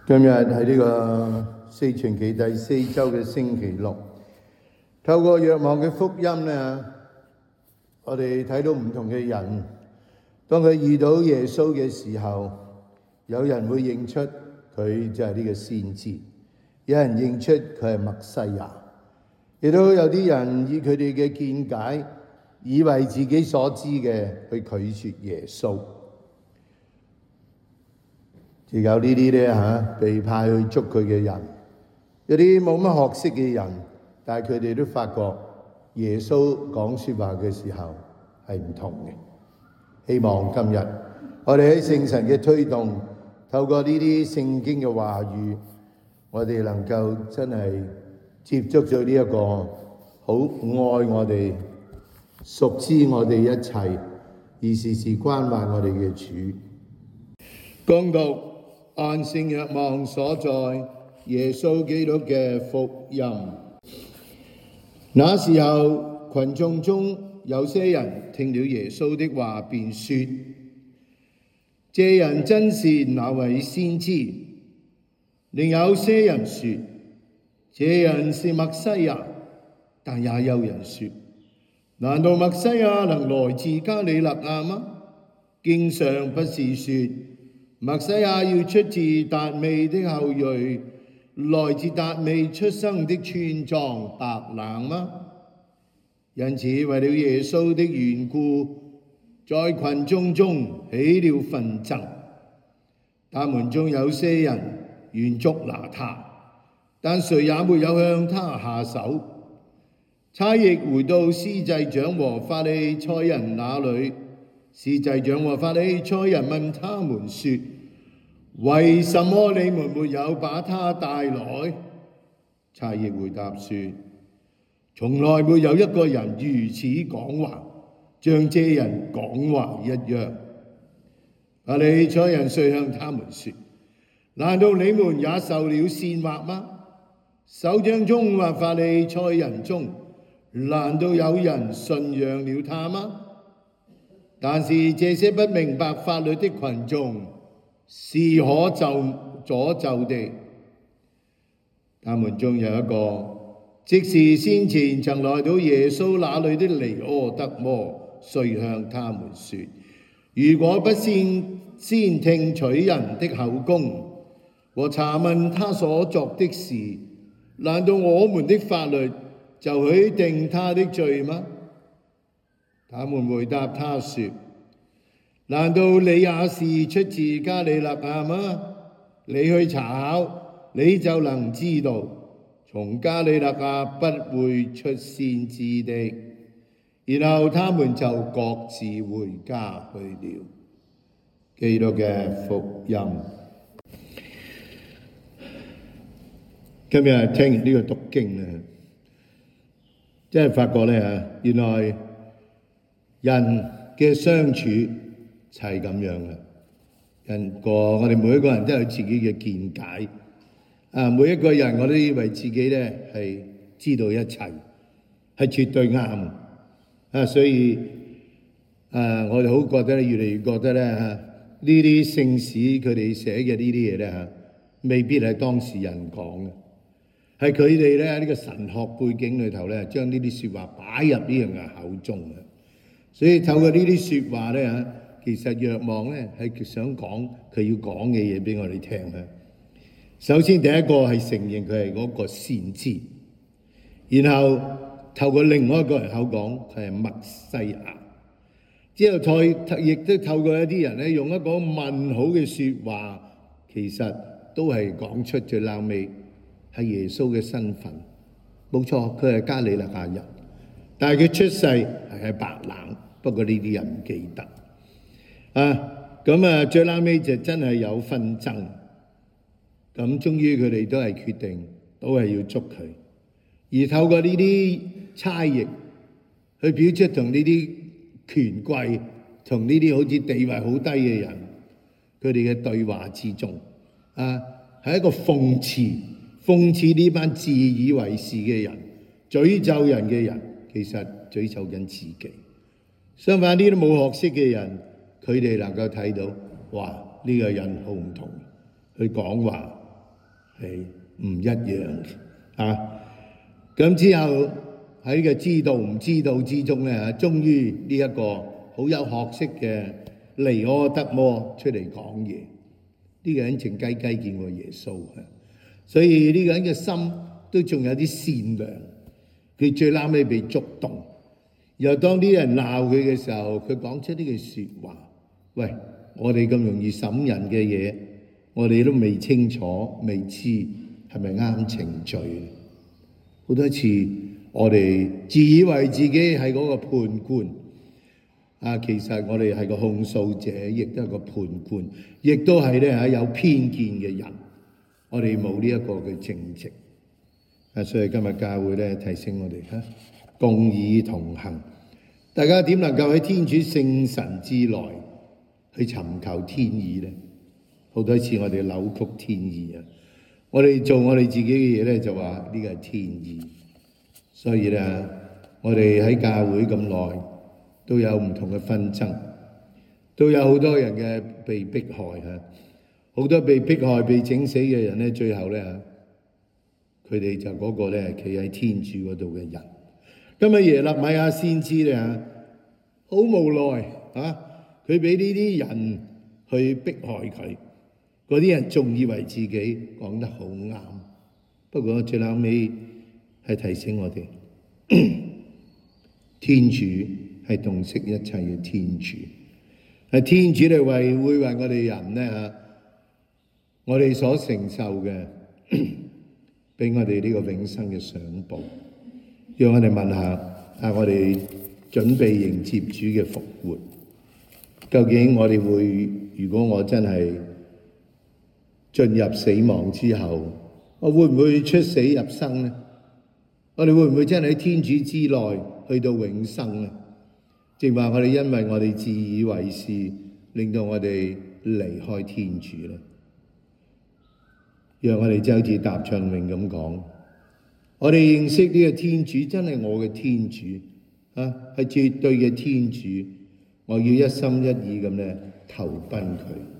今日喺呢個四旬期第四周嘅星期六，透過若望嘅福音咧，我哋睇到唔同嘅人，當佢遇到耶穌嘅時候，有人會認出佢就係呢個先知，有人認出佢係默西亞，亦都有啲人以佢哋嘅見解，以為自己所知嘅去拒絕耶穌。亦有呢啲咧被派去捉佢嘅人，有啲冇乜學識嘅人，但係佢哋都發覺耶穌講說話嘅時候係唔同嘅。希望今日我哋喺聖神嘅推動，透過呢啲聖經嘅話語，我哋能夠真係接觸咗呢一個好愛我哋、熟知我哋一切，而時時關懷我哋嘅主。恭讀按聖若望所在耶穌基督嘅福音。那時候，群眾中有些人聽了耶穌的話，便說：這人真是那位先知。另有些人說：這人是默西亞。但也有人說：難道默西亞能來自加里肋亞嗎？經上不是說，默西亞要出自達味的後裔，來自達味出生的村莊白冷嗎？因此，為了耶穌的緣故，在群眾中起了紛爭。他們中有些人願捉拿他，但誰也沒有向他下手。差役回到司祭長和法利賽人那裏，司祭長和法利賽人問他們說：為什麼你們沒有把他帶來？差役回答說：從來沒有一個人如此講話，像這人講話一樣。法利賽人遂向他們說：難道你們也受了煽惑嗎？首長中或法利賽人中，難道有人信仰了他嗎？但是這些不明白法律的群眾是可詛咒的。他們中有一個，即是先前曾來到耶穌那裏的尼苛德摩，遂向他們說：如果不先聽取人的口供和查問他所作的事，難道我們的法律就許定他的罪嗎？他們回答他說：難道你也是出自加里肋亞嗎？你去查考，你就能知道，從加里肋亞不會出先知的。然後他們就各自回家去了。基督嘅福音。今日聽完呢個讀經咧，真係發覺咧，原來人嘅相處就係咁樣嘅。我哋每一個人都有自己嘅見解。每一個人我都以為自己咧係知道一切，係絕對啱。所以我哋好覺得越嚟越覺得咧呢啲聖史佢哋寫嘅呢啲嘢咧未必係當事人講嘅。係佢哋咧呢個神學背景裏頭咧，將呢啲説話擺入呢樣嘅口中嘅。所以透過呢啲説話咧其實若望咧係想講佢要講嘅嘢俾我哋聽嘅。首先第一個係承認佢係嗰個先知，然後透過另外一個人口講佢係默西亞，之後亦都透過一啲人咧用一個問號嘅説話，其實都係講出最後尾係耶穌嘅身份。冇錯，佢係加里肋亞人，但係佢出世係喺白冷，不過呢啲人唔記得。最後尾就真係有紛爭，咁終於佢哋都係決定，都係要捉佢，而透過呢啲差役去表出同呢啲權貴同呢啲好似地位好低嘅人，佢哋嘅對話之中，係一個諷刺呢班自以為是嘅人，詛咒人嘅人，其實詛咒緊自己。相反，呢啲冇學識嘅人，佢哋能夠睇到，哇！呢個人好唔同，佢講話係唔一樣嘅。咁之後喺呢個知道唔知道之中咧，終於呢一個好有學識嘅尼柯德摩出嚟講嘢。呢個人靜雞雞見過耶穌嘅，所以呢個人嘅心都仲有啲善良。佢最啱尾被觸動，然後當啲人鬧佢嘅時候，佢講出呢句説話：喂，我哋咁容易審人嘅嘢，我哋都未清楚、未知係咪啱程序。好多次我哋自以為自己係嗰個判官，其實我哋係個控訴者，亦都係個判官，亦都係咧有偏見嘅人。我哋冇呢一個嘅正直。所以今日教會咧提醒我哋共議同行，大家點能夠喺天主聖神之內去尋求天意咧？好多次我哋扭曲天意啊！我哋做我哋自己嘅嘢咧，就話呢個係天意。所以咧，我哋喺教會咁耐，都有唔同嘅紛爭，都有好多人嘅被迫害嚇，好多被迫害、被整死嘅人咧，最後咧佢哋就嗰個咧企喺天主嗰度嘅人。今日耶肋米亞先知咧好無奈佢俾呢啲人去迫害佢，嗰啲人仲以為自己講得好啱。不過最後尾係提醒我哋，天主係洞悉一切嘅天主，係天主嚟會為我哋人咧我哋所承受嘅。俾我哋呢個永生嘅賞報，讓我哋問下我哋準備迎接主嘅復活，究竟我哋會，如果我真係進入死亡之後，我會唔會出死入生呢？我哋會唔會真係喺天主之內去到永生呢？正話我哋因為我哋自以為是，令到我哋離開天主呢？讓我哋就好似答唱詠咁講，我哋認識呢個天主真係我嘅天主係絕對嘅天主，我要一心一意咁咧投奔佢。